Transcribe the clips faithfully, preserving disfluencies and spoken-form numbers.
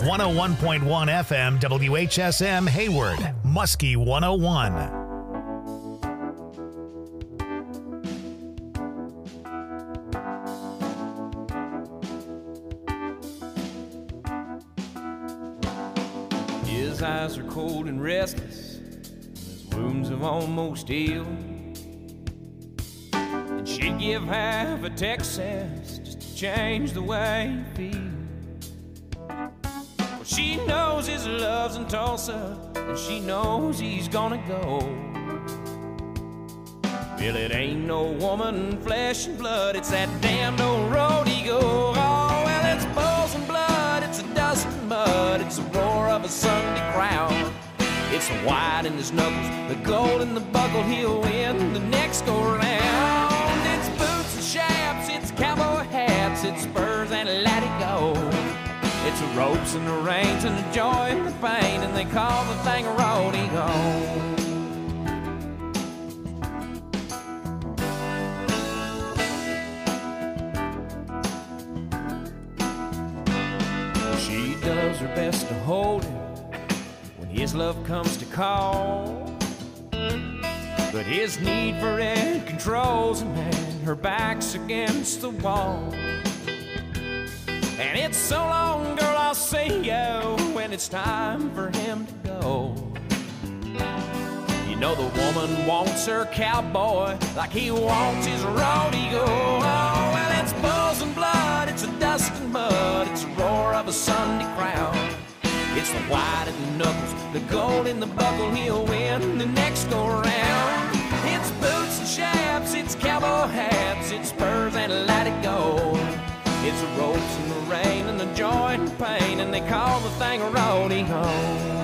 one oh one point one F M, W H S M Hayward, Muskie one oh one. His eyes are cold and restless, his wounds have almost healed. And she'd give half a Texas just to change the way he feels. Well, she knows his love's in Tulsa, and she knows he's gonna go. Well, it ain't no woman, flesh and blood, it's that damned old road he go. Oh, well, it's bulls and blood, it's a dust and mud, it's the roar of a Sunday crowd. It's the white in his knuckles, the gold in the buckle, he'll win the next go round. It's boots and chaps, it's cowboy hats, it's spurs and let it go. It's the ropes and the reins and the joy and the pain, and they call the thing a rodeo. Does her best to hold him when his love comes to call, but his need for it controls him, and her back's against the wall. And it's so long, girl, I'll see you when it's time for him to go. You know the woman wants her cowboy like he wants his rodeo. Oh, well, it's bulls and blood, it's a dust and mud, it's a roar of a Sunday crowd. It's the white in the knuckles, the gold in the buckle, he'll win the next go round. It's boots and chaps, it's cowboy hats, it's spurs and let it go. It's the ropes and the rain and the joy and the pain, and they call the thing a rodeo.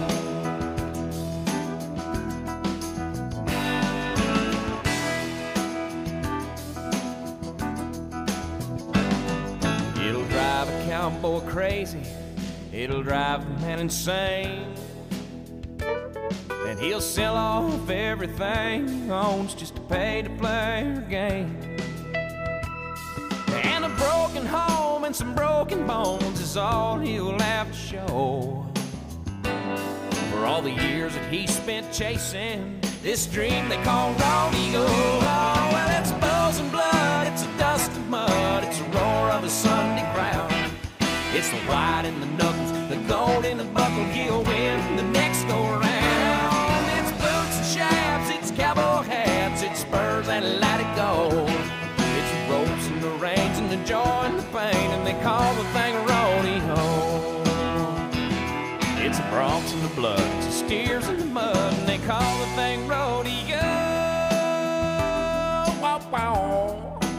Cowboy crazy, it'll drive the man insane. And he'll sell off everything he owns just to pay to play her game. And a broken home and some broken bones is all he'll have to show for all the years that he spent chasing this dream they call rodeo. Oh, well, it's bulls and blood, it's a dust and mud, it's a roar of a Sunday crowd. It's the white in the knuckles, the gold in the buckle, he'll win the next go round. It's boots and chaps, it's cowboy hats, it's spurs and let it go. It's the ropes and the reins and the joy and the pain, and they call the thing a rodeo. It's the broncs and the blood, it's the steers in the mud, and they call the thing rodeo. Wow, wow.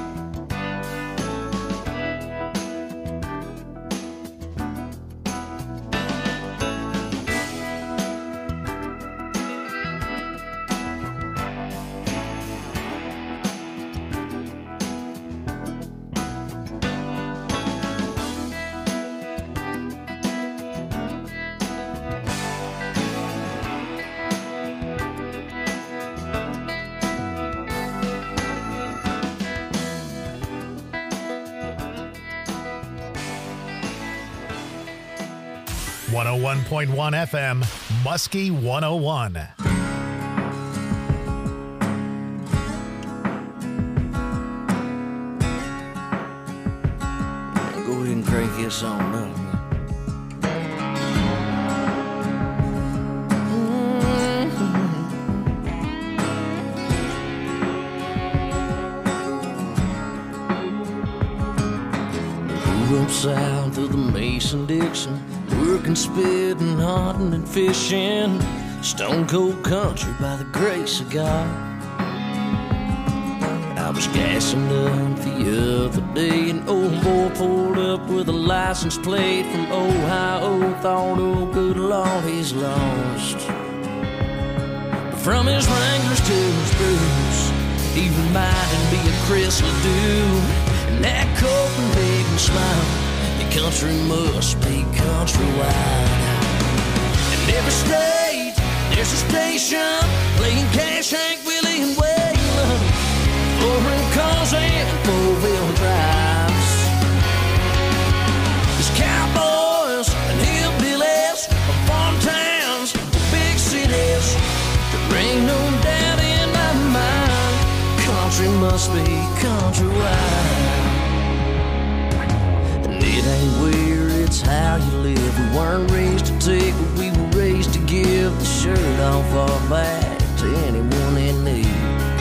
one oh one point one F M, Muskie one oh one. Go ahead and crank this on up. Up south of the Mason-Dixon, working, spitting, hunting, and fishing, stone cold country by the grace of God. I was gassing up the other day, an old boy pulled up with a license plate from Ohio. Thought, oh good Lord, he's lost. But from his Wranglers to his boots, he reminded me of Chris LeDoux. And that Copenhagen smile, the country must be countrywide. In every state, there's a station playing Cash, Hank, Willie, and Waylon, foreign cars and four-wheel drives. There's cowboys and hillbilly must be countrywide. And it ain't where, it's how you live. We weren't raised to take, but we were raised to give the shirt off our back to anyone in need.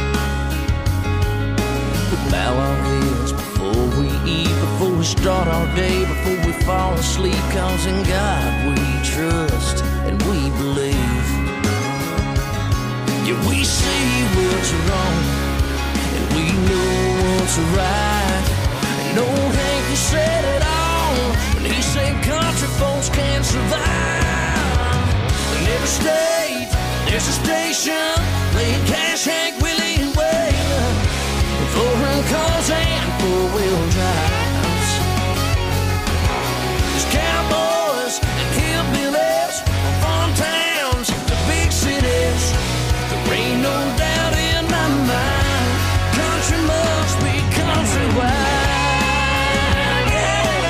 We bow our heads before we eat, before we start our day, before we fall asleep, 'cause in God we trust and we believe. Yeah, we see what's wrong and we know what's right. And old Hank, he said it all when he said country folks can't survive. In every state there's a station playing Cash, Hank, Willie, and Waylon, four-run cars and four-wheel drives. There's cowboys and hillbillies, farm towns to big cities. There ain't no doubt in my mind, country must be countrywide. Yeah.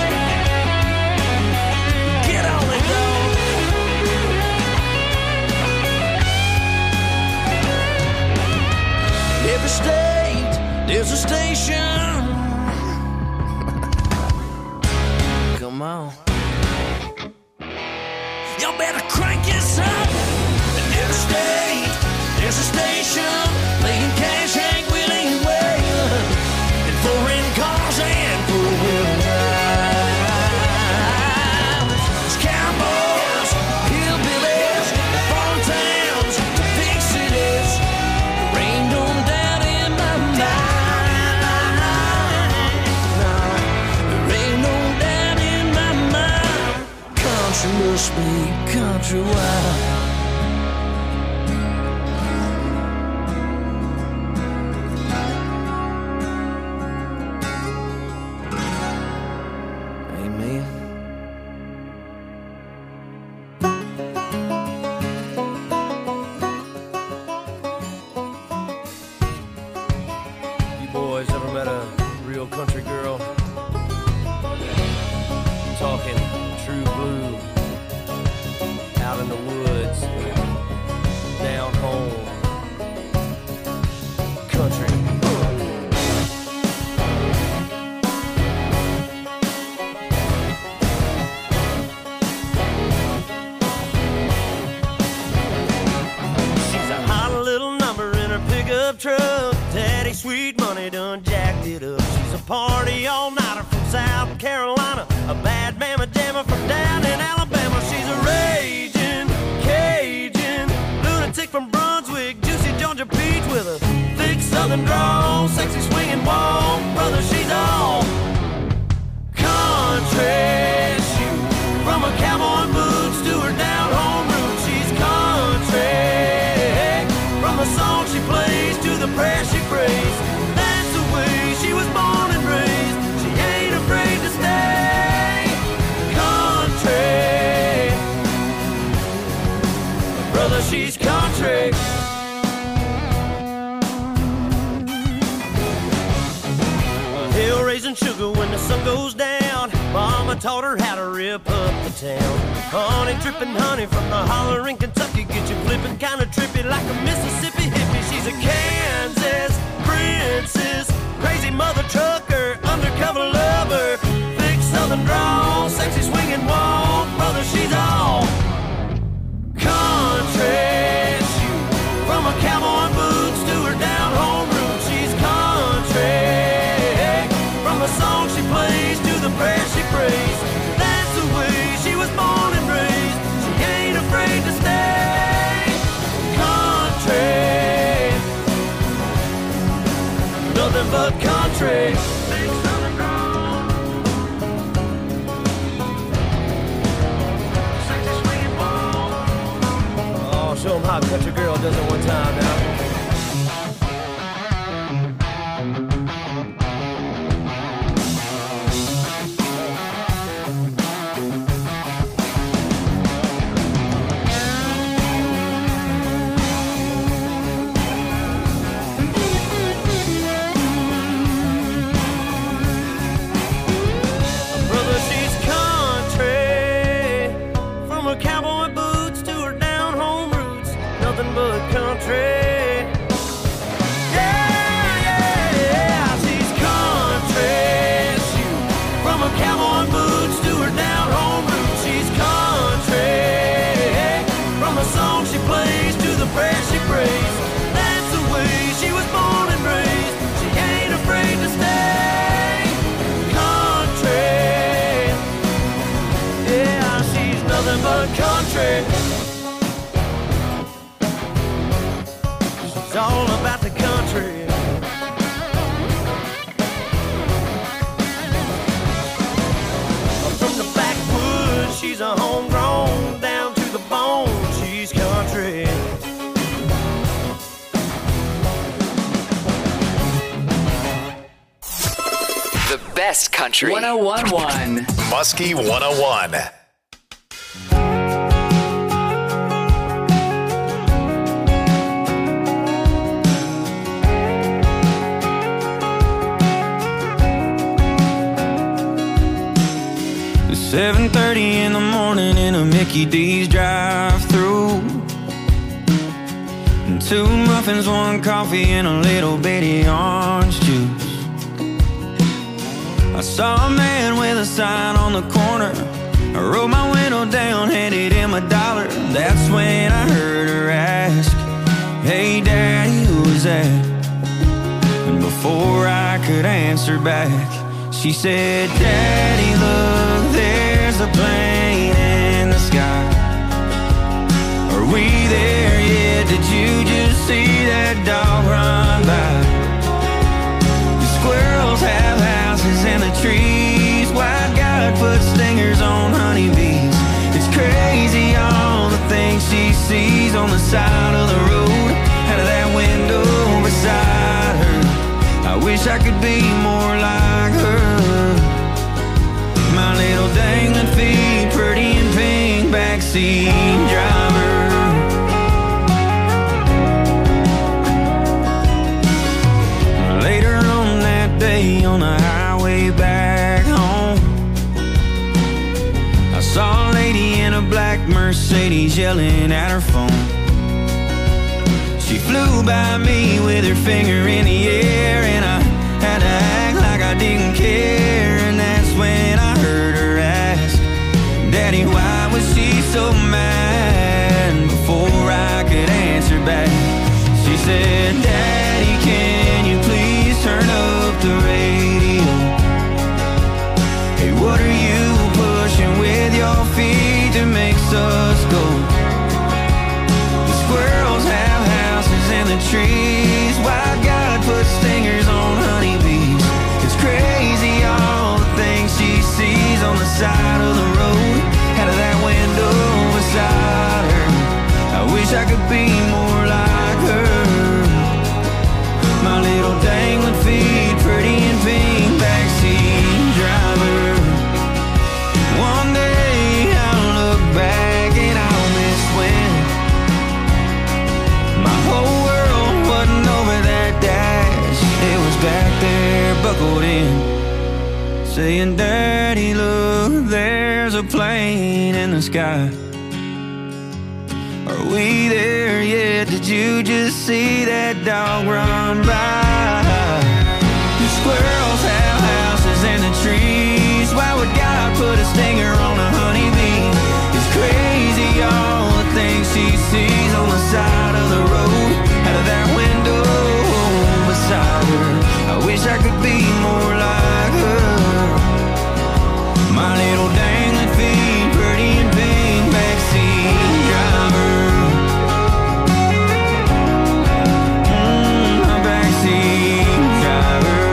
Get on it, dog. Every state there's a station. Come on. Y'all better crank this up. In every state there's a station playing Cash, Hank, Willie, and Waylon, and foreign cars and four-wheel drives. There's cowboys, hillbillies, farm towns to big cities. There ain't no doubt in my mind. No, there ain't no doubt in my mind. Country must be countrywide. Truck, Daddy Sweet Money done jacked it up. She's a party all-nighter from South Carolina, a bad mama jammer from down in Alabama. She's a raging Cajun lunatic from Brunswick, juicy Georgia peach with a thick southern drawl, sexy swinging walk. Brother, she's all country. She, from her cowboy boots to her down-home roots, she's country. From the song she plays to the prayer she prays, that's the way she was born and raised. She ain't afraid to stay country. Brother, she's country. Hill raising sugar when the sun goes down. Mama taught her how to rip up the town. Honey dripping honey from the holler in Kentucky, get you flipping kinda trippy like a Mississippi hippie. She's a Kansas princess, crazy mother trucker, undercover lover, thick southern drawl, sexy swinging walk. Brother, she's all country. She, from her cowboy boots to her down-home roots, she's country. From the song she plays to the prayer she prays, that's the way she was born and raised. She ain't afraid to stay country. Nothing but country. Big southern drawl, sexy swinging ball. Oh, show 'em how a country girl does it one time now. But country, yeah, yeah, country. She's all about the country. From the backwoods, she's a homegrown, down to the bone, she's country. The best country. one oh one point one. Muskie one oh one. seven thirty in the morning in a Mickey D's drive-thru. Two muffins, one coffee, and a little bitty orange juice. I saw a man with a sign on the corner. I rolled my window down, handed him a dollar. That's when I heard her ask, "Hey Daddy, who is that?" And before I could answer back, she said, "Daddy, look, there's a plane in the sky. Are we there yet? Did you just see that dog run by? The squirrels have houses in the trees. Why God put stingers on honeybees? It's crazy all the things she sees on the side of the road, out of that window beside her. I wish I could be more like her. My little dangling feet, pretty and pink, backseat driver." Later on that day on the highway back home, I saw a lady in a black Mercedes yelling at her phone. She flew by me with her finger in the air, and I had to act like I didn't care. And that's when I heard her ask, "Daddy, why was she so mad?" Before I could answer back, she said, "Daddy, can you please turn up the radio? Hey, what are you pushing with your feet that makes us go? The squirrels have houses in the trees. Why God put stingers on honeybees? It's crazy all the things she sees on the side of the road, out of that window beside her. I wish I could be more like her. My little dangling feet, pretty and pink, backseat driver. One day I'll look back and I'll miss when my whole world wasn't over that dash. It was back there, buckled in, saying, "Daddy, look, there's a plane in the sky. Are we there yet? Did you just see that dog run by? The squirrels have houses in the trees. Why would God put a stinger on a honeybee? It's crazy all the things she sees on the side of the road, out of that window beside her. I wish I could be more like her. My little dangling feet, pretty and pink, backseat driver." Mm, my backseat driver.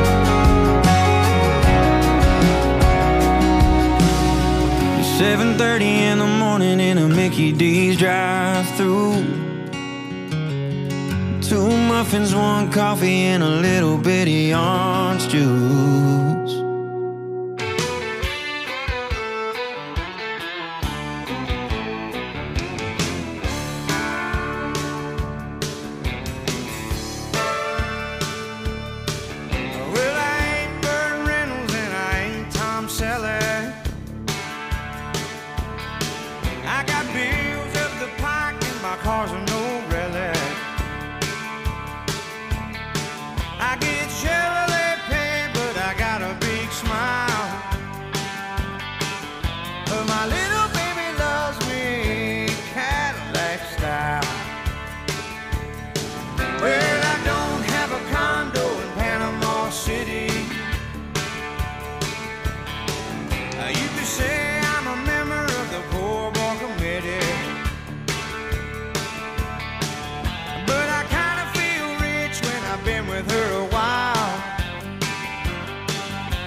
seven thirty in the morning in a Mickey D's drive-thru. Two muffins, one coffee, and a little bitty orange juice. Well, I ain't Burt Reynolds and I ain't Tom Selleck. I got bills up the pike and my car's a no relic. I get Chevrolet pay, but I got a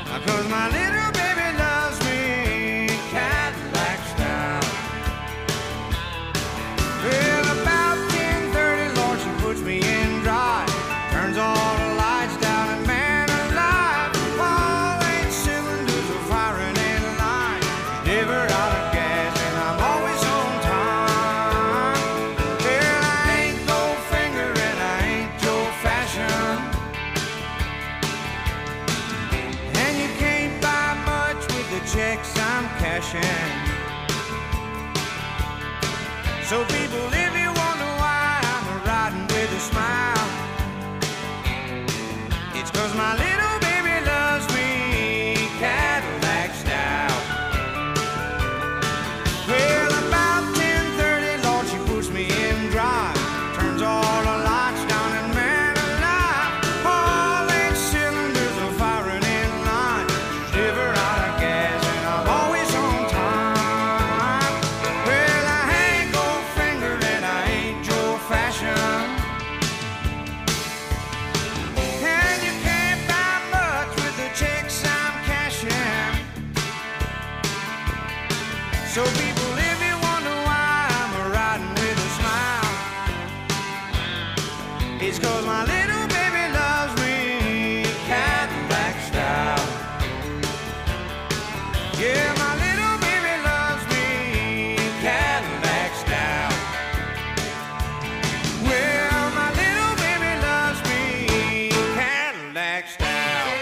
'cause my little baby loves me Cadillac style. Well, about ten thirty, Lord, she puts me in drive, turns all the lights down, and man alive, all eight cylinders are firing in line. Never out of gas, and I'm always on time. Well, I ain't Goldfinger, and I ain't Joe Fashion, and you can't buy much with the checks I'm cashing. So people, if you wonder why I'm riding with a smile, it's 'cause my little baby loves me Cadillac style. Well, about ten thirty, Lord, she puts me in drive, turns all the lights down, and man alive, all eight cylinders are firing in line. Never out of gas, and I'm always on time. Well, I ain't Goldfinger, and I ain't Joe Fashion, and you can't buy much with the checks I'm cashing. So people, if you wonder why I'm riding with a smile, it's 'cause my little baby loves me Cadillac style. Yeah, my little baby loves me Cadillac style. Well, my little baby loves me Cadillac style.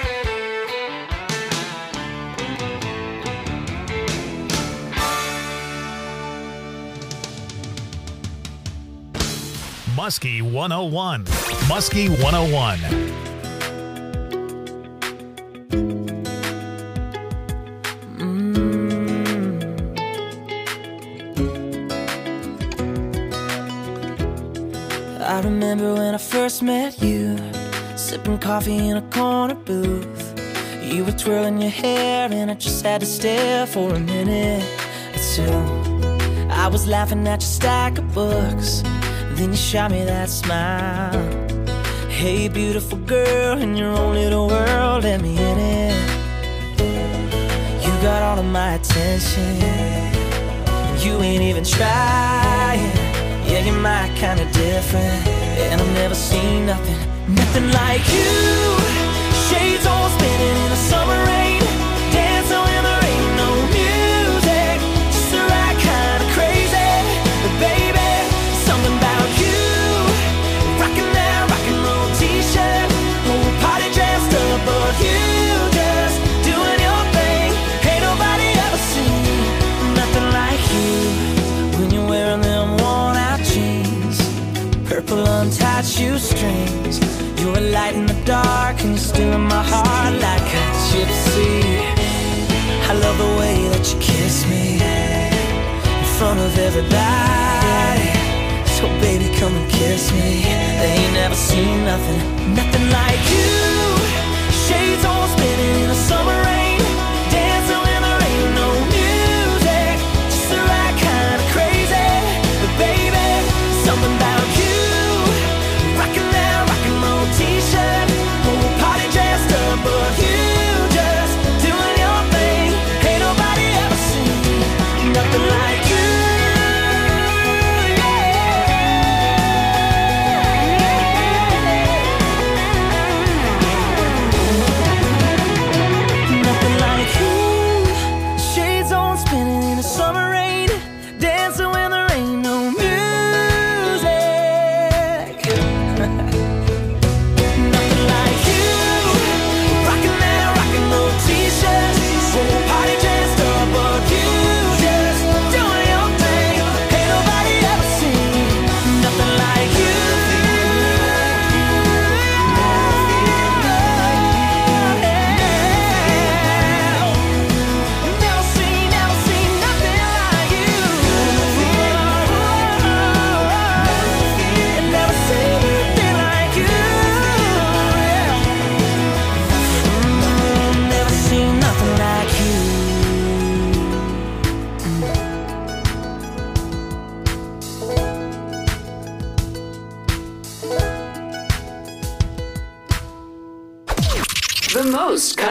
Muskie one oh one. Muskie one oh one. I remember when I first met you, sipping coffee in a corner booth. You were twirling your hair and I just had to stare for a minute or two. I was laughing at your stack of books, then you shot me that smile. Hey, beautiful girl, in your own little world, let me in it. You got all of my attention, you ain't even trying. Yeah, you're my kind of different, and I've never seen nothing, nothing like you. Shades all spinning in the summer rain, dancing when there ain't no music, just the right kind of crazy. But baby, something about you, rocking that rock and roll t-shirt, whole party dressed up, but you just doing your thing. Ain't nobody ever seen nothing like you. When you're wearing them worn out jeans, purple untied shoestrings, you're a light in the dark and you're still in my heart like a gypsy. I love the way that you kiss me in front of everybody. So baby, come and kiss me. They ain't never seen nothing, nothing like you. Shades all spinning in the summer rain, dancing when there ain't no music, just the right kind of crazy. But baby, something about you, rocking that rock and roll t-shirt, whole party dressed up, but you just doing your thing. Ain't nobody ever seen nothing like you.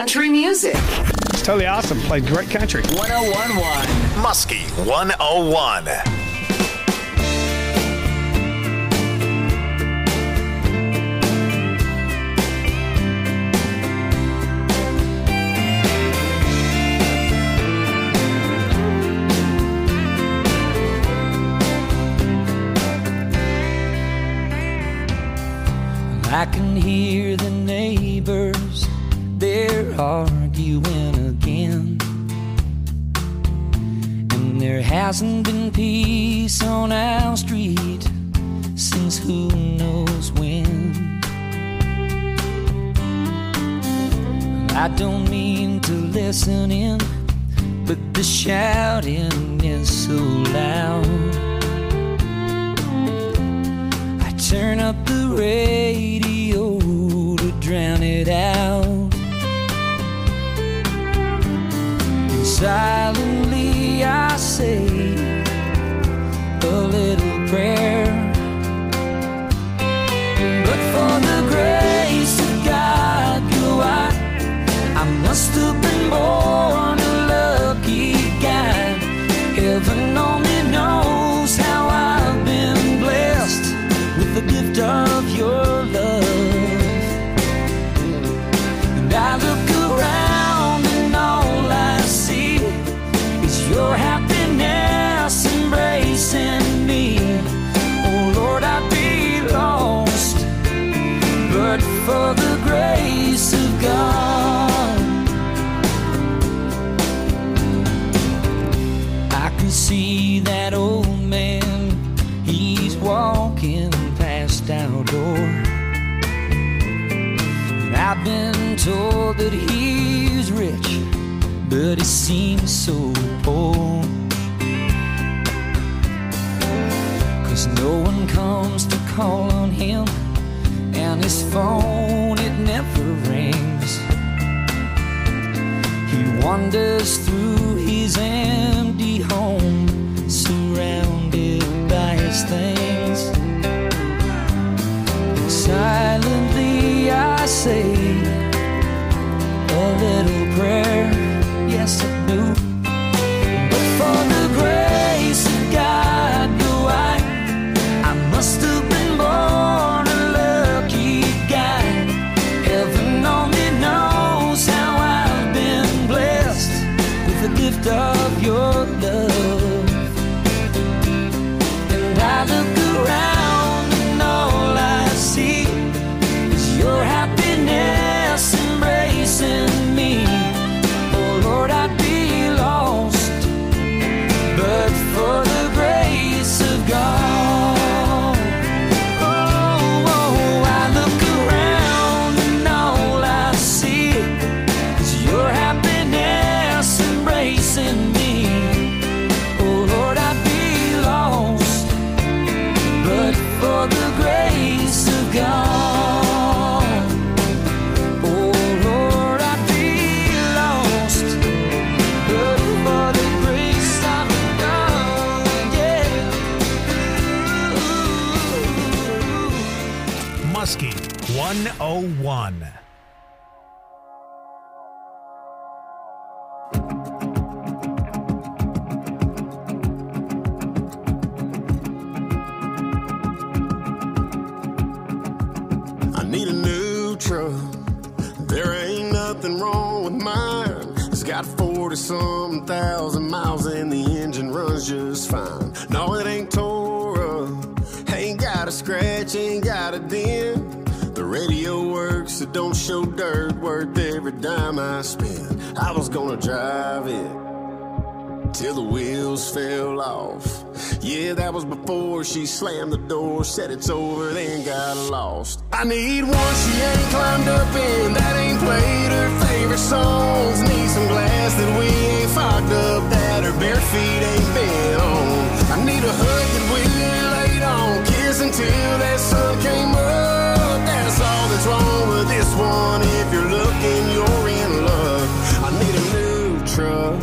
country music. It's totally awesome. Played great country. one oh one point one Muskie one oh one. I can hear the neighbors, they're arguing again. And there hasn't been peace on our street since who knows when. I don't mean to listen in, but the shouting is so loud. I turn up the radio to drown it out. And silently I say a little prayer. But for the grace of God, you are, I must have been born a lucky guy. Heaven only knows how I've been blessed with the gift of your love. And I look around and all I see is your happiness embracing me. Oh Lord, I'd be lost but for the grace of God. I can see that old man, he's walking past our door. And I've been told that he's rich, but he seems so poor. 'Cause no one comes to call on him, and his phone, it never rings. He wanders through his empty home, surrounded by his things. And silently I say a little prayer, yes I do. But for the grace of God, do I, I must have been born a lucky guy. Heaven only knows how I've been blessed with the gift of your love. And I look around and all I see is your happiness embracing me. Oh Lord, I'd be lost but for the grace of God. Oh, oh, I look around and all I see is your happiness embracing me. Oh Lord, I'd be lost but for the grace of God. Oh Lord, I'd be lost but for the grace of God. Yeah. Muskie one oh one. I need a new truck. There ain't nothing wrong with mine. It's got forty-some thousand miles and the engine runs just fine. No, it ain't tore up, ain't got a scratch, ain't got a dent. The radio works, it don't show dirt, worth every dime I spend. I was gonna drive it till the wheels fell off. Yeah, that was before she slammed the door, said it's over, then got lost. I need one she ain't climbed up in, that ain't played her favorite songs. Need some glass that we ain't fogged up, that her bare feet ain't been on. I need a hood that we laid on, kiss until that sun came up. That's all that's wrong with this one. If you're looking, you're in luck. I need a new truck.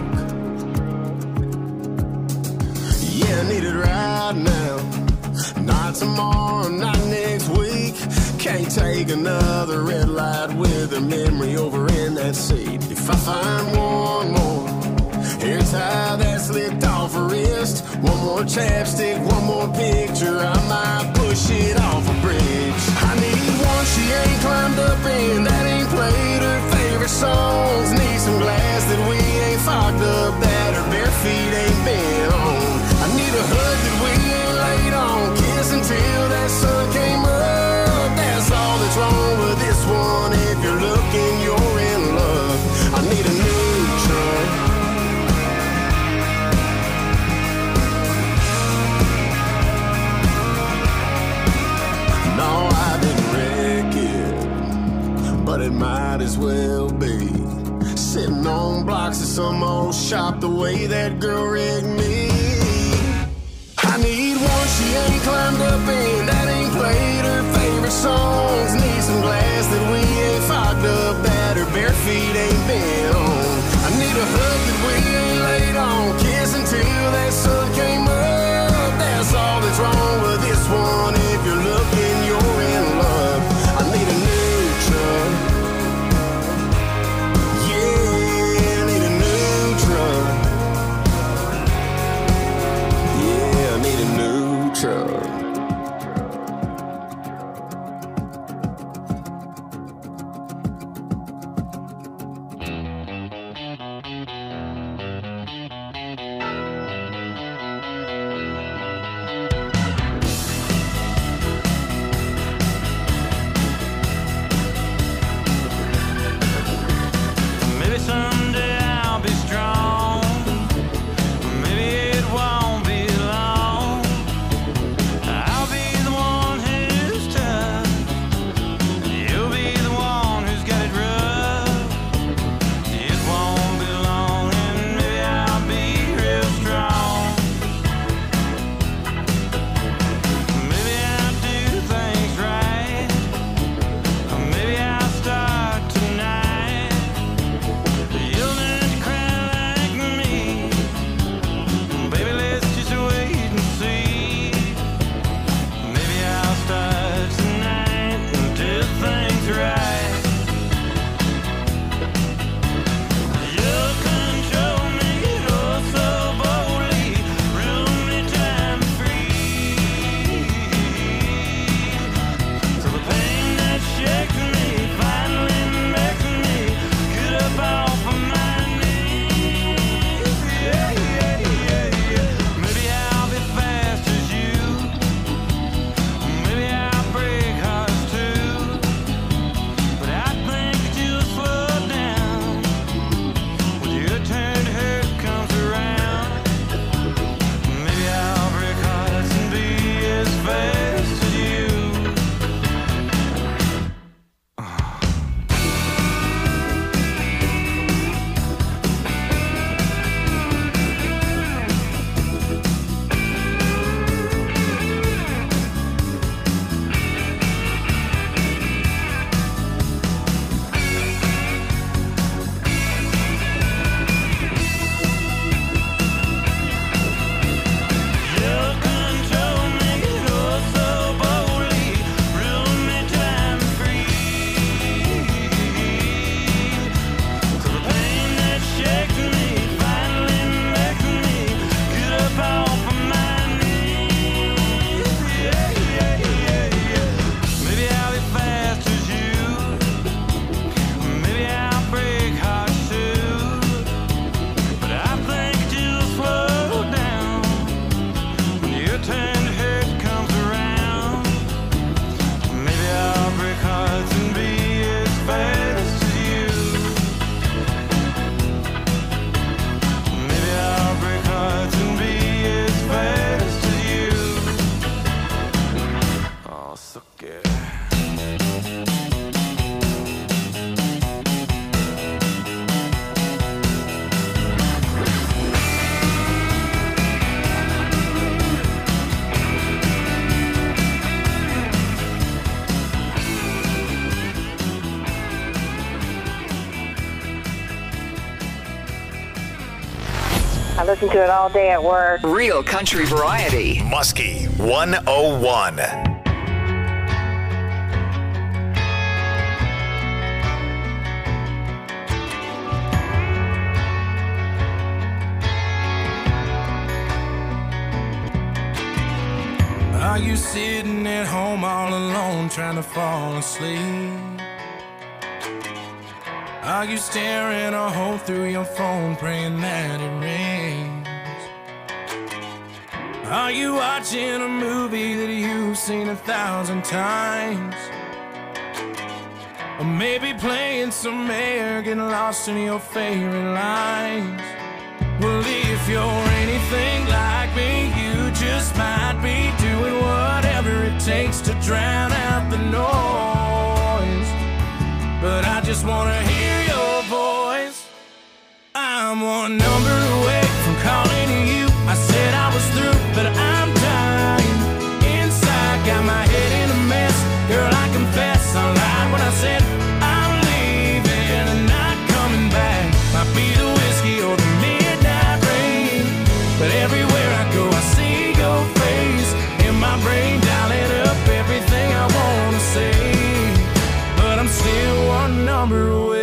Yeah, I need it right now. Not tomorrow, not next week. Can't take another red light with her memory over in that seat. if I find one more hair tie that's slipped off her wrist, one more chapstick, one more picture, I might push it off a bridge. I need one she ain't climbed up in, that ain't played her favorite songs. Need some glass that we ain't fogged up, that her bare feet ain't been on. I need a hug that we ain't laid on, kiss until that sun came up. That's all that's wrong with this one. If you're looking, you're in love. I need a new truck. No, I didn't wreck it, but it might as well be. Sitting on blocks of some old shop the way that girl rigged me. I need one she ain't climbed up in, that ain't played her favorite songs. Need some glass that we ain't fogged up, that her bare feet ain't been on. I need a hug that we ain't laid on, kiss until that sun came up. That's all that's wrong with this one. If you're looking, you're in love. I need a new truck. Yeah, I need a new truck. Yeah, I need a new truck. Maybe someday I'll be strong. Maybe it won't be long. I'll be the one who's tough. You'll be the one who's got it rough. It won't be long, and maybe I'll be real strong. Maybe I'll do things right. Maybe I'll start tonight. You'll learn to cry like me. Baby, let's just wait and see. Maybe I'll start tonight and do things right. You'll control me oh so boldly, rule me till I'm free. So the pain that shakes me finally makes me get up off of my knees. Yeah, yeah, yeah, yeah. Maybe I'll be fast as you. Maybe I'll break hearts too. But I think that you'll slow down when your turn to hurt comes around. Maybe I'll break hearts and be as fast as you. You'll control me oh so boldly, rule me till I'm free. So the pain that shakes me finally makes me get up off of my knees. Yeah, yeah, yeah, yeah. Maybe I'll be fast as you. Maybe I'll break hearts too. But I think that you'll slow down when your turn to hurt comes around. Maybe I'll break hearts and be as fast as you. Maybe I'll break hearts and be as fast as you. Oh, so good. I listen to it all day at work. Real country variety. Muskie one oh one. Are you sitting at home all alone trying to fall asleep? Are you staring a hole through your phone praying that it rings? Are you watching a movie that you've seen a thousand times? Or maybe playing some air, getting lost in your favorite lines? Well, if you're anything like me, you just might be doing whatever it takes to drown out the noise. But I just wanna hear your voice. I'm one number away from calling you. I said I was through, but I'm dying inside. Got my head in a mess. Girl, I confess I lied when I said I'm leaving and not coming back. Might be the whiskey or the midnight rain, but everywhere I go I see your face in my brain, dialing up everything I wanna say. But I'm still one number away.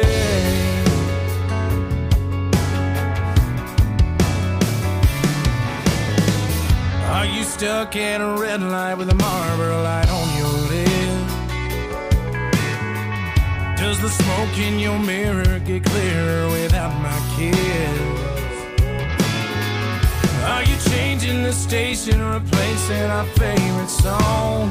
Are you stuck at a red light with a Marlboro light on your lip? Does the smoke in your mirror get clearer without my kiss? Are you changing the station, replacing our favorite song?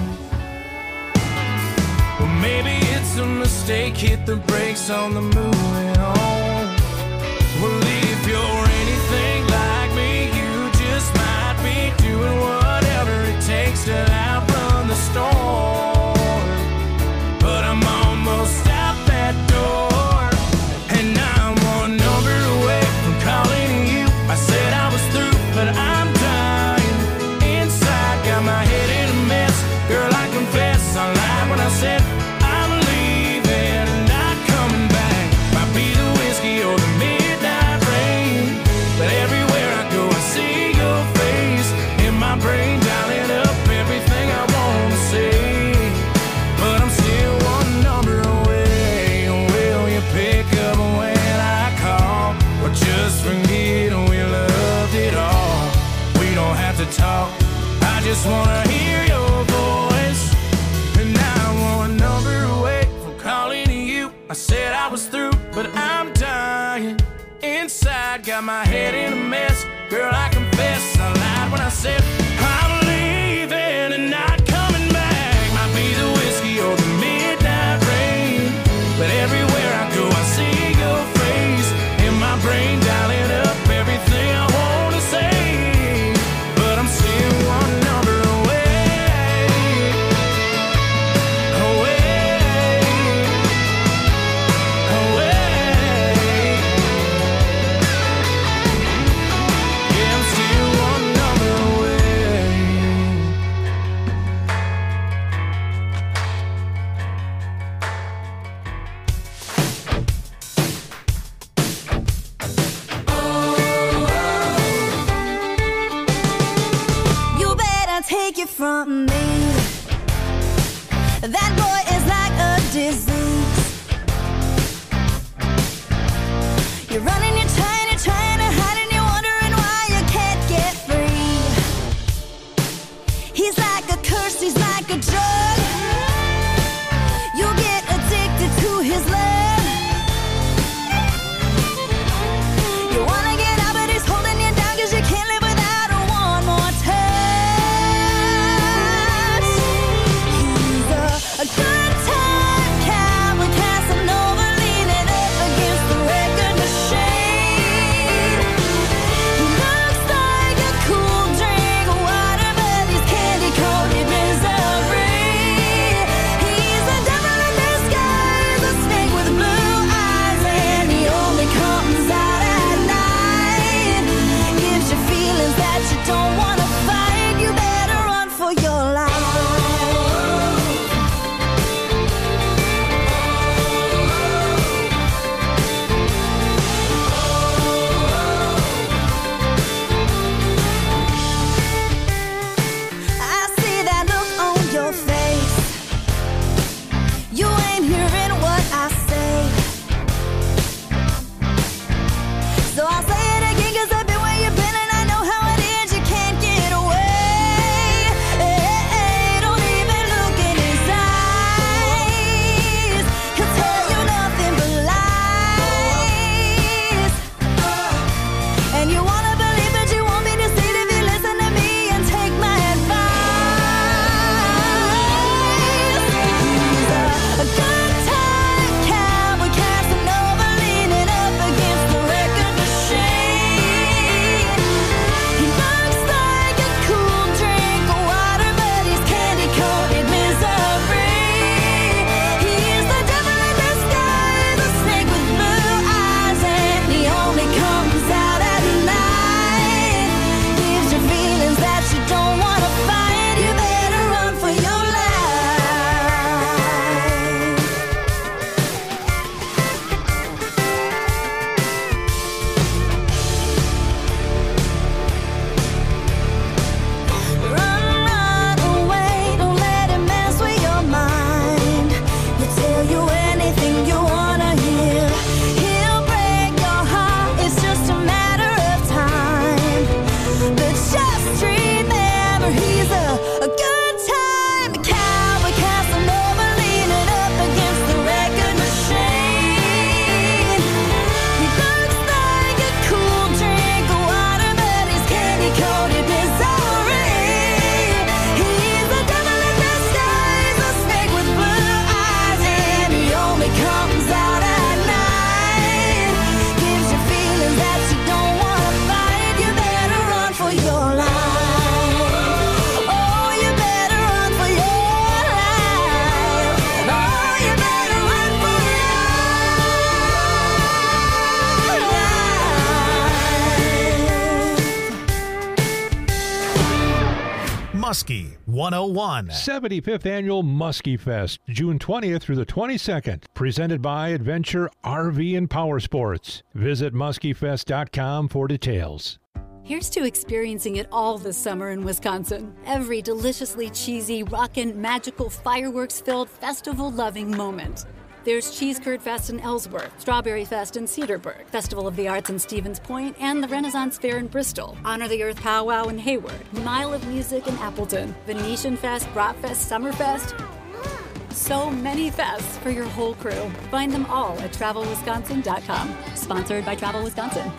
Well, maybe it's a mistake, hit the brakes on the moving on. Well, if you're anything like me, you just might be doing whatever it takes to outrun the storm. But I'm almost out that door, and I'm one number away from calling you. I said I was through, but I'm dying inside. Got my head in a mess. Girl, I confess I lied when I said I'm leaving and not coming back. Might be the whiskey or the midnight rain, but everywhere I go I see your face in my brain, dialing up everything I wanna say. But I'm still one number away. Will you pick up when I call, or just forget we loved it all? We don't have to talk, I just wanna hear your voice. And I'm one number away from calling you. I said I was through, but I'm dying inside. Got my head in a mess. Girl, I confess I lied when I said I'm leaving and not coming back. Might be the whiskey or the midnight rain, but everywhere I go I see your face in my brain, dialing up everything I wanna say. But I'm still one number away, away, away. Yeah, I'm still one number away. You better take it from me. That boy is like a disease. You're running, you're trying, you're trying to hide, and you're wondering why you can't get free. He's like a curse, he's like a drug. You get addicted to his love. You wanna get out, but he's holding you down, 'cause you can't live without a one more touch. He's a, a good time Muskie one oh one. seventy-fifth Annual Muskie Fest, June twentieth through the twenty-second. Presented by Adventure R V and Power Sports. Visit muskie fest dot com for details. Here's to experiencing it all this summer in Wisconsin. Every deliciously cheesy, rockin', magical, fireworks-filled, festival-loving moment. There's Cheese Curd Fest in Ellsworth, Strawberry Fest in Cedarburg, Festival of the Arts in Stevens Point, and the Renaissance Fair in Bristol, Honor the Earth Powwow in Hayward, Mile of Music in Appleton, Venetian Fest, Bratfest, Summerfest. So many fests for your whole crew. Find them all at travel wisconsin dot com. Sponsored by Travel Wisconsin.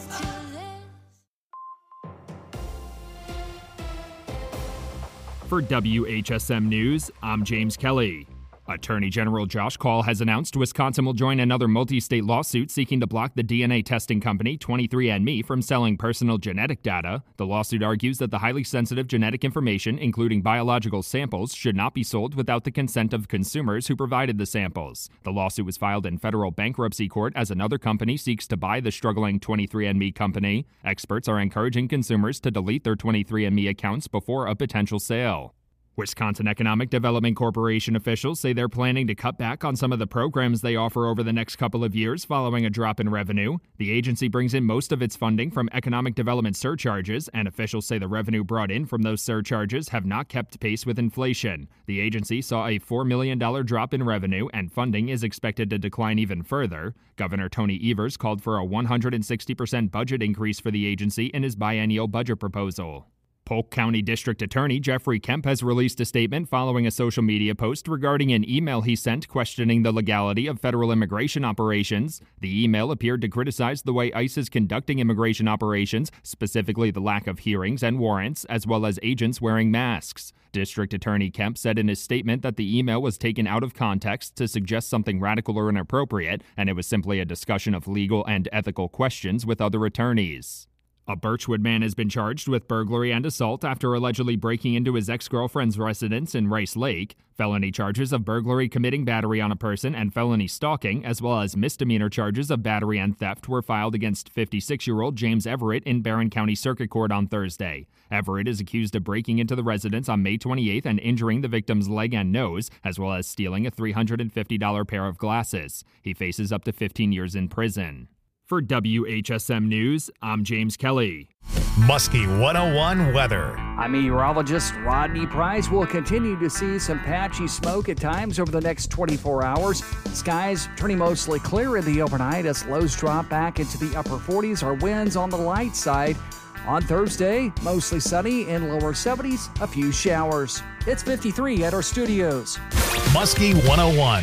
For W H S M News, I'm James Kelly. Attorney General Josh Kaul has announced Wisconsin will join another multi-state lawsuit seeking to block the D N A testing company twenty-three and me from selling personal genetic data. The lawsuit argues that the highly sensitive genetic information, including biological samples, should not be sold without the consent of consumers who provided the samples. The lawsuit was filed in federal bankruptcy court as another company seeks to buy the struggling twenty-three and me company. Experts are encouraging consumers to delete their twenty-three and me accounts before a potential sale. Wisconsin Economic Development Corporation officials say they're planning to cut back on some of the programs they offer over the next couple of years following a drop in revenue. The agency brings in most of its funding from economic development surcharges, and officials say the revenue brought in from those surcharges have not kept pace with inflation. The agency saw a four million dollars drop in revenue, and funding is expected to decline even further. Governor Tony Evers called for a one hundred sixty percent budget increase for the agency in his biennial budget proposal. Polk County District Attorney Jeffrey Kemp has released a statement following a social media post regarding an email he sent questioning the legality of federal immigration operations. The email appeared to criticize the way ICE is conducting immigration operations, specifically the lack of hearings and warrants, as well as agents wearing masks. District Attorney Kemp said in his statement that the email was taken out of context to suggest something radical or inappropriate, and it was simply a discussion of legal and ethical questions with other attorneys. A Birchwood man has been charged with burglary and assault after allegedly breaking into his ex-girlfriend's residence in Rice Lake. Felony charges of burglary, committing battery on a person, and felony stalking, as well as misdemeanor charges of battery and theft, were filed against fifty-six-year-old James Everett in Barron County Circuit Court on Thursday. Everett is accused of breaking into the residence on May twenty-eighth and injuring the victim's leg and nose, as well as stealing a three hundred fifty dollars pair of glasses. He faces up to fifteen years in prison. For W H S M News, I'm James Kelly. Muskie one oh one weather. I'm meteorologist Rodney Price. We'll continue to see some patchy smoke at times over the next twenty-four hours. Skies turning mostly clear in the overnight as lows drop back into the upper forties. Our winds on the light side. On Thursday, mostly sunny in lower seventies, a few showers. It's fifty-three at our studios. Muskie one oh one.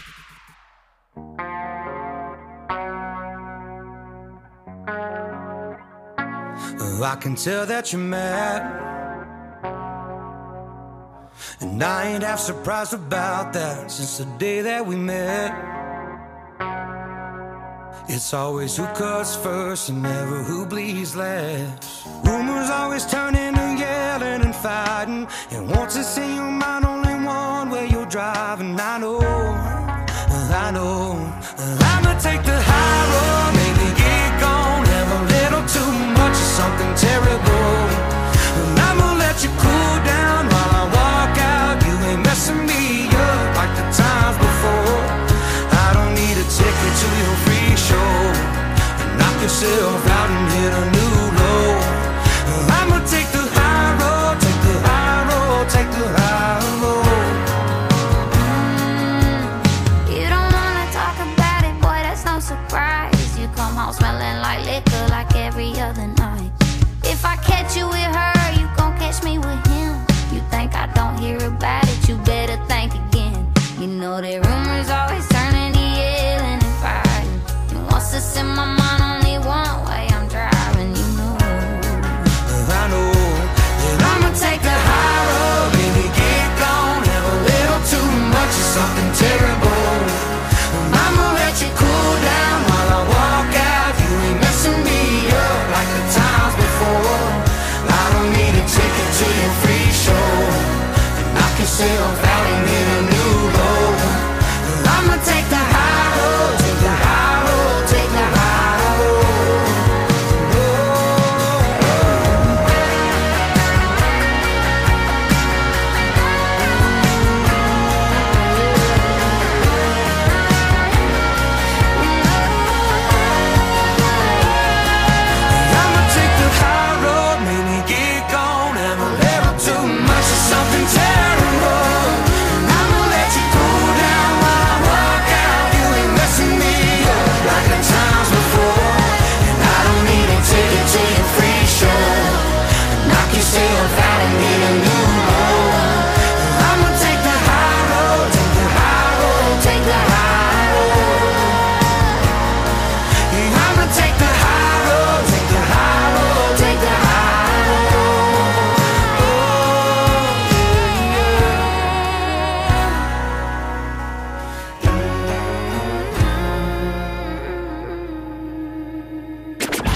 I can tell that you're mad, and I ain't half surprised about that since the day that we met. It's always who cuts first and never who bleeds last. Rumors always turn into yelling and fighting, and once it's in your mind only one way you're driving. I know, I know, I'ma take the high road, maybe get gone, have a little too much of something terrible, and I'ma let you cool down while I walk out. You ain't messing me up like the times before. I don't need a ticket to your free show, and knock yourself out and hit a new low. I'ma take the high road, take the high road, take the high road. You don't wanna talk about it, boy, that's no surprise. You come home smelling like liquor like every other night. If I catch you with her, you gon' catch me with him. You think I don't hear about it, you better think again. You know that rumors always turn into yelling and fighting, and once it's in my mind only one way I'm driving. You know I know that I'ma take the high road, baby, get gone, have a little too much of something terrible. I'ma let you cool down while I walk out. You ain't messing me up like the times before. I don't need a ticket to your free show, and knock yourself out and hit a new low. I'ma take the high road, take the high road, take the high road.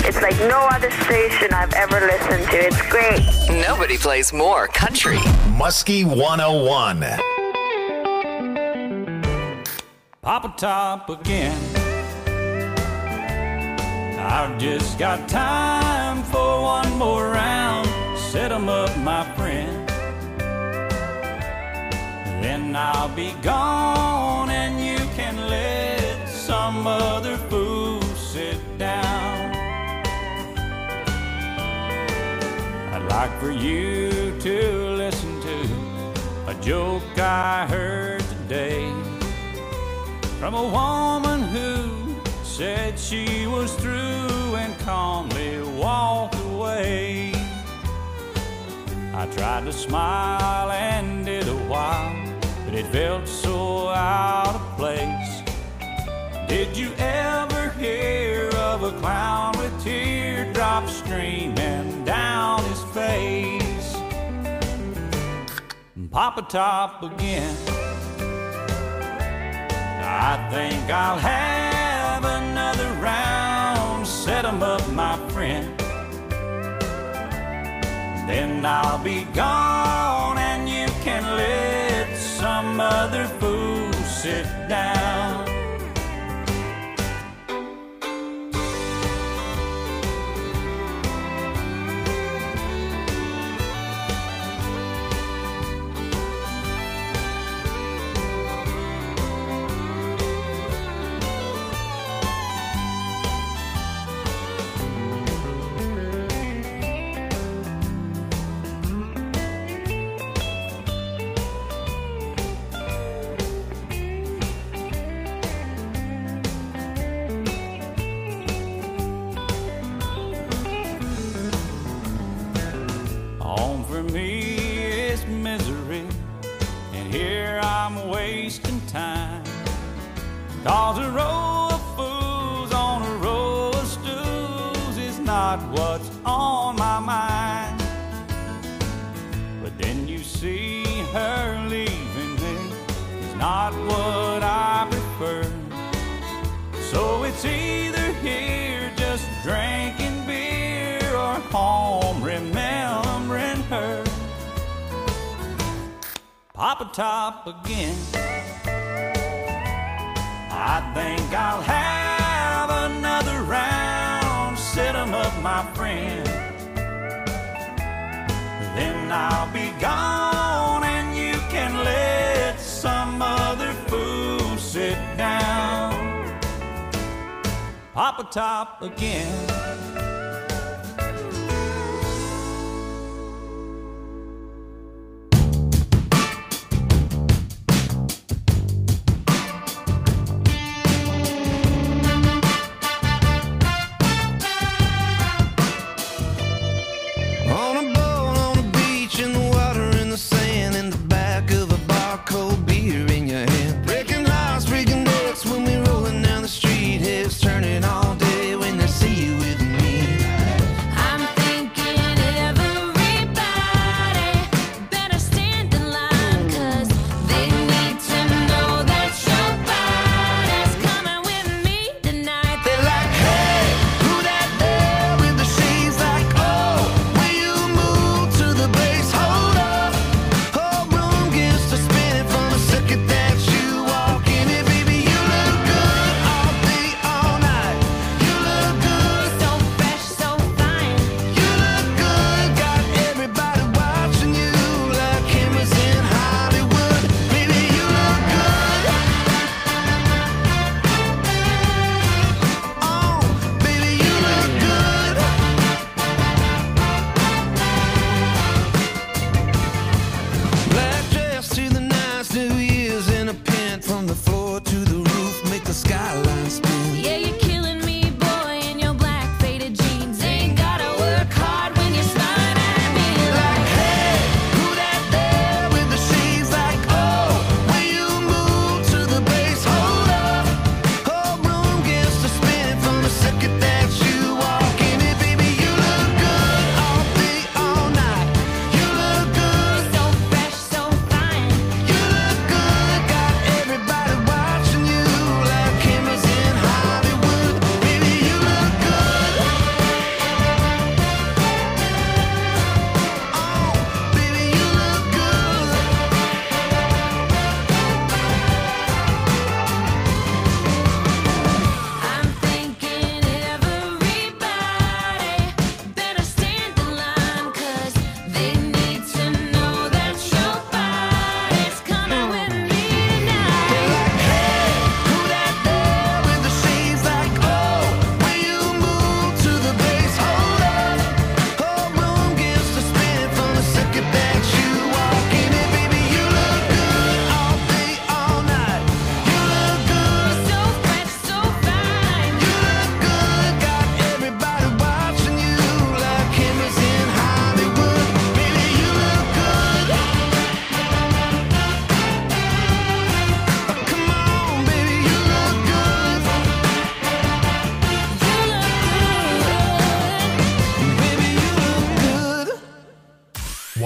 It's like no other station I've ever listened to. It's great. Nobody plays more country. Muskie one oh one. Papa Top again. I've just got time for one more round. Set 'em up, my friend. Then I'll be gone and you can let some other fool sit down. I'd like for you to listen to a joke I heard today from a woman who said she was through and calmly walked away. I tried to smile and did a while, but it felt so out of place. Did you ever hear of a clown with teardrops streaming down his face? Papa Top again. I think I'll have another round. Set 'em up, my friend. Then I'll be gone and you can let some other fool sit down. Cause a row of fools on a row of stools is not what's on my mind. But then you see her leaving me is not what I prefer. So it's either here just drinking beer or home remembering her. Papa Top again. I think I'll have another round. Set 'em up, my friend. Then I'll be gone and you can let some other fool sit down. Papa Top again. Turning all day when they see you with me.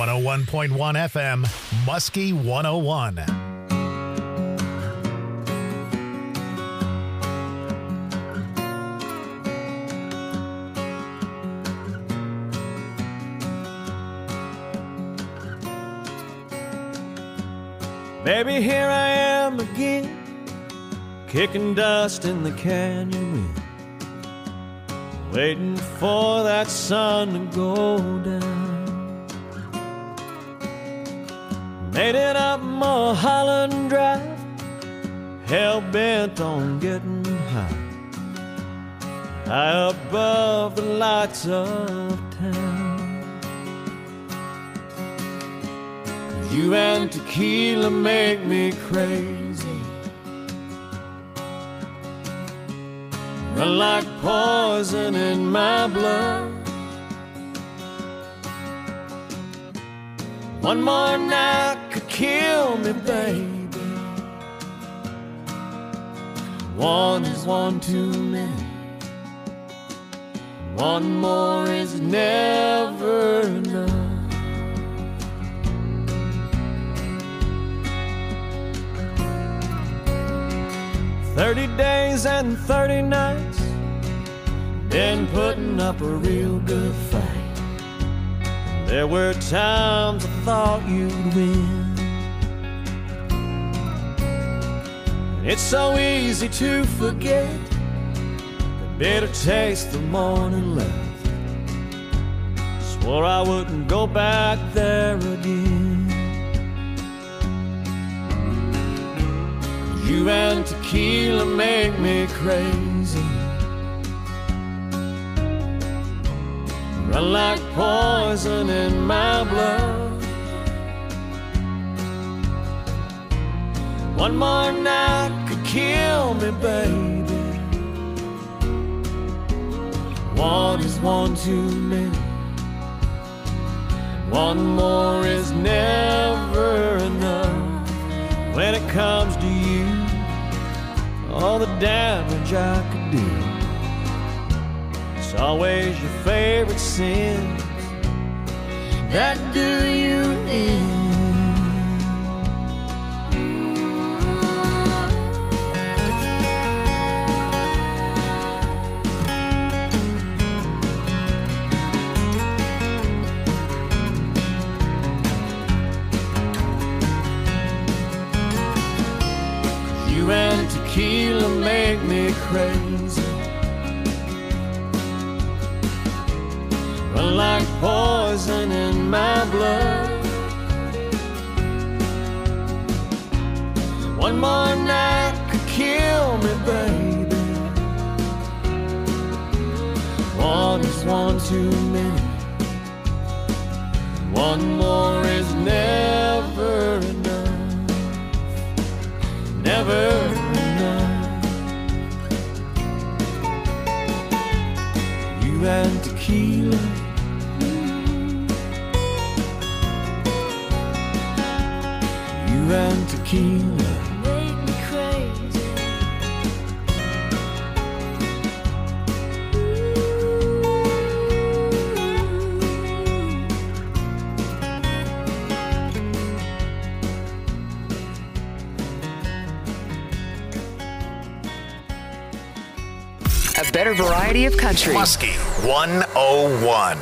one oh one point one F M, Muskie one oh one. Baby, here I am again, kicking dust in the canyon wind, waiting for that sun to go down. Made it up Mulholland Drive, hell-bent on getting high, high above the lights of town. You and tequila make me crazy, run like poison in my blood. One more night could kill me, baby. One is one too many. One more is never enough. Thirty days and thirty nights, been putting up a real good fight. There were times I thought you'd win. It's so easy to forget the bitter taste the morning left. Swore I wouldn't go back there again. You and tequila make me crazy, run like poison in my blood. One more night could kill me, baby. One is one too many. One more is never enough. When it comes to you, all the damage I could do, it's always your favorite sins that do you in. You and tequila make me crazy, run like poison in my blood. One more night could kill me, baby. One is one too many. One more is never enough. Never enough. You and tequila, you and tequila make me crazy. A better variety of country. Muskie one oh one.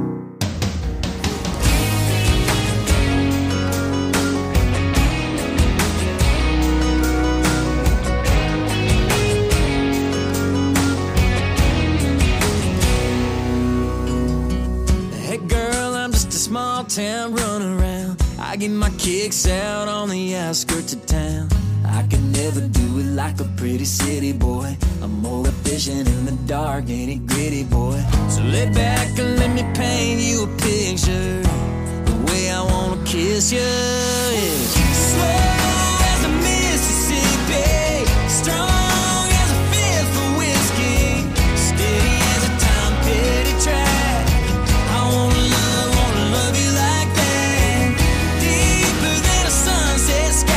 Hey girl, I'm just a small town running around. I get my kicks out on the outskirts of town. I can never do it like a pretty city boy. I'm more efficient in the dark, ain't gritty boy. So lay back and let me paint you a picture, the way I wanna kiss you. Yeah. Slow as a Mississippi, strong as a fifth of whiskey, steady as a Tom Petty track. I wanna love, wanna love you like that, deeper than a sunset sky.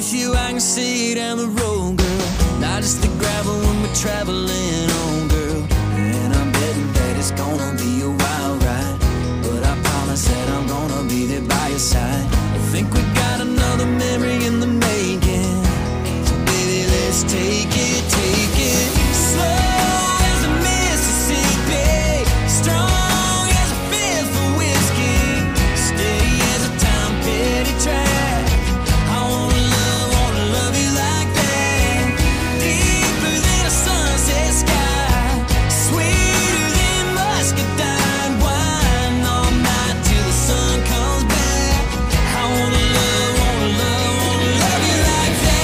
with you, I can see down the road, girl. Not just the gravel when we're traveling on, girl. And I'm betting that it's gonna be a wild ride, but I promise that I'm gonna be there by your side. I think we got another memory in the making, so baby, let's take it, take it slow as a Mississippi, strong as a fifth of whiskey, steady as a Tom Petty track. I wanna love, wanna love you like that, deeper than a sunset sky, sweeter than muscadine wine, all night till the sun comes back. I wanna love, wanna love, wanna love you like that.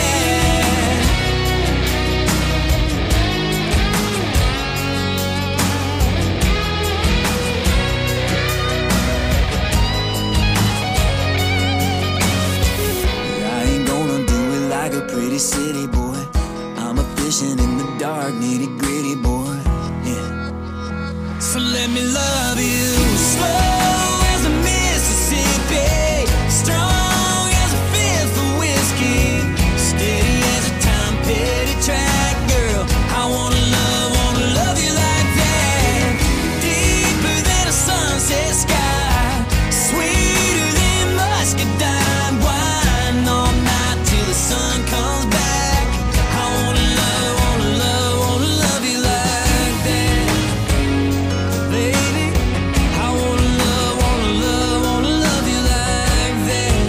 I ain't gonna do it like a pretty city boy. I'm a fishing in the dark, nitty gritty boy. Yeah. So let me love you slow as a Mississippi, strong as a fifth of whiskey, steady as a Tom Petty track, girl. I wanna love, wanna love you like that, deeper than a sunset sky, sweeter than muscadine wine, all night till the sun comes back. I wanna love, wanna love, wanna love you like that, baby. I wanna love, wanna love, wanna love you like that.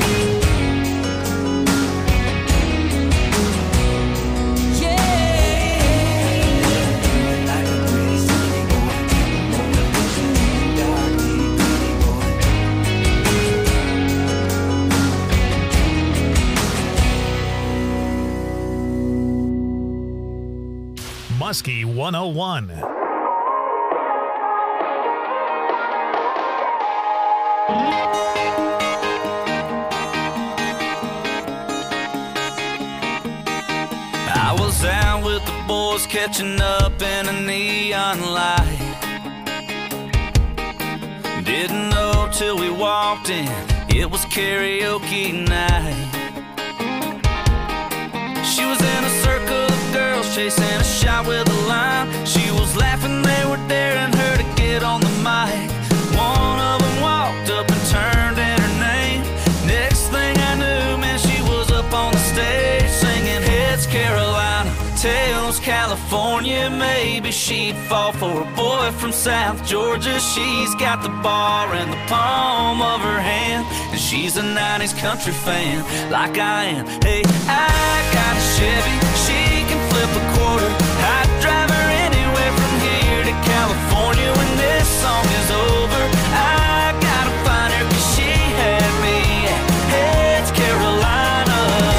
Yeah. Like a pretty city boy, on a fishing in the dark, nitty gritty boy. Muskie one oh one. I was out with the boys catching up in a neon light. Didn't know till we walked in, it was karaoke night. She was in a circle of girls chasing a shot with a lime. She was laughing, they were daring her to get on the mic. One of them walked up and turned in her name. Next thing I knew, man, she was up on the stage singing Heads Carolina, Tails California. Maybe she'd fall for a boy from South Georgia. She's got the bar in the palm of her hand, and she's a nineties country fan like I am. Hey, I got a Chevy, she can flip a quarter. I'd drive her anywhere from here to California. When this song is over, I gotta find her, 'cause she had me at Heads Carolina.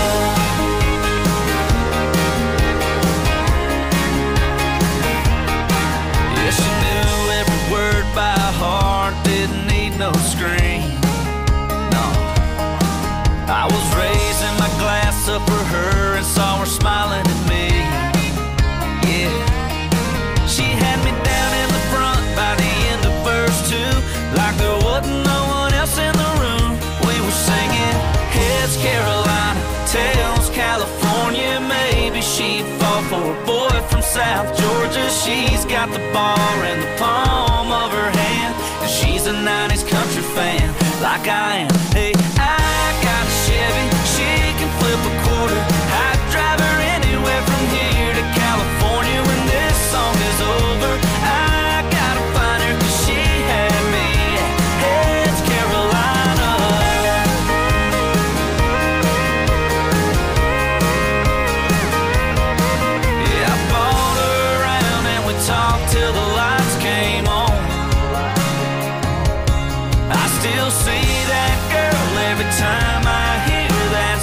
Yeah, she knew every word by heart, didn't need no screen. No, I was raising my glass up for her and saw her smiling at me. Yeah, she had me down in the front by the end of verse two, like there wasn't no one else in the room. We were singing Heads Carolina, Tails California. Maybe she'd fall for a boy from South Georgia. She's got the bar in the palm of her hand, and she's a nineties country fan like I am. Hey, I got a Chevy, she can flip a quarter. I'd drive her anywhere from here to California. When this song is over, I gotta find her, 'cause she had me at Heads Carolina. Yeah, I bought her around and we talked till the lights came on. I still see that girl every time I hear that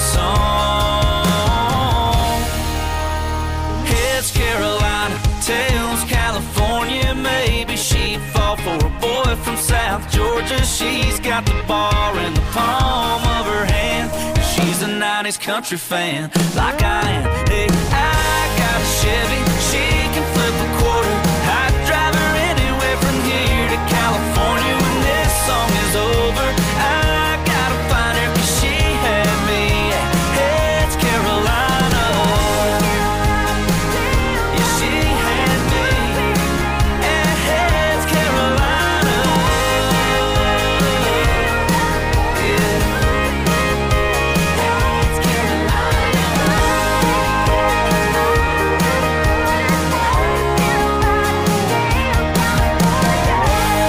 song. Heads Carolina, Tails California. Maybe she'd fall for a boy from South Georgia. She's got the bar in the palm of her hand, and she's a nineties country fan like I am. Hey, I got a Chevy, she can flip a quarter. I'd drive her anywhere from here to California. When this song is over,